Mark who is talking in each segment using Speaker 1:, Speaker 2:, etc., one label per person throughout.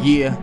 Speaker 1: Yeah.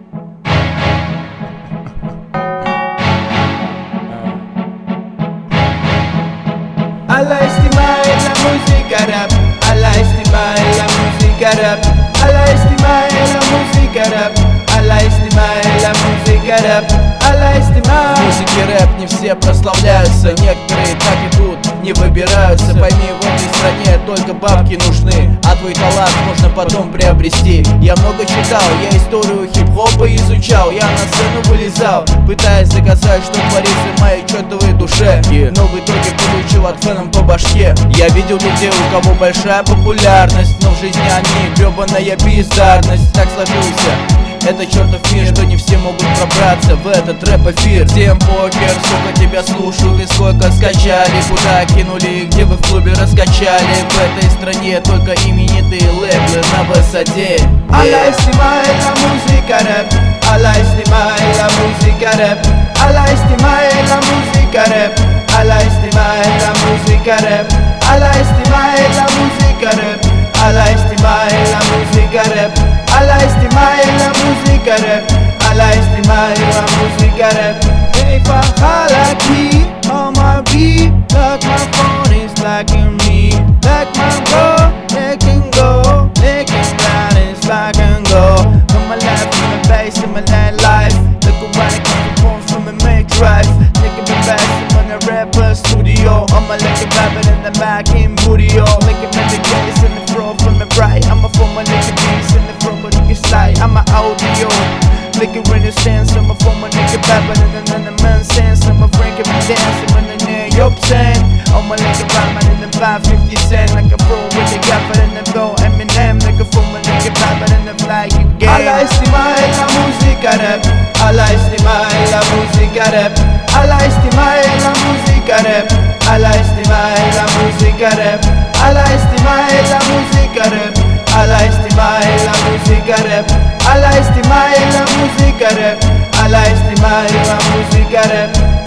Speaker 2: Alla estimare la musica rap, alla estimare la musica rap, alla estimare la musica rap, alla estimare la musica rap, alla estimare.
Speaker 1: В музыке рэп не все прославляются, некоторые так идут, не выбираются. Пойми, в этой стране только бабки нужны, а твой талант можно потом приобрести. Я много читал, я историю хип-хопа изучал, я на сцену вылезал, пытаясь доказать, что творится в моей чертовой душе, но в итоге получил от фенов по башке. Я видел людей, у кого большая популярность, но в жизни они гребаная бездарность. Так сложился это чертов мир, что не все могут пробраться в этот рэп-эфир. Всем покер, сколько тебя слушают и сколько скачали, куда кинули, где вы в клубе раскачали. В этой стране только именитые лейблы на высоте.
Speaker 2: Alla estimare la musica rap, alla estimare la musica rap, alla estimare la musica rap, alla estimare la musica rap, alla estimare la musica rap, alla estimare la musica rap, alla estimare la musica rap, alla estimare la musica rap. If I holla key on my beat, like my phone is lacking me, like my bro, they can go, they can ride and slide and go. From my life, from the bass, in my land life. Look around and come from a make drive. Nigga be back, I'm on a rapper studio. I'm a lick rapping in the back in booty, oh. Licking in the case in the front from the right. I'm a former nigga beast in the front, but you can slide. I'm a audio. Liquor in the sense, I'm a former nigga rapping in the man's sense. I'm a Frank and dancing when the near your pen. I'm a nigga rapping in the 550 cent. Like a pro with the gaffer in the flow. Eminem, like a former nigga rapping in the fly you get. Alla estimare la musica rap, alla estimare la musica rap, alla estimare la musica rap, alla estimare la musica rap, alla estimare la musica rap, alla estimare la musica rap, alla estimare la musica rap, alla estimare la musica rap.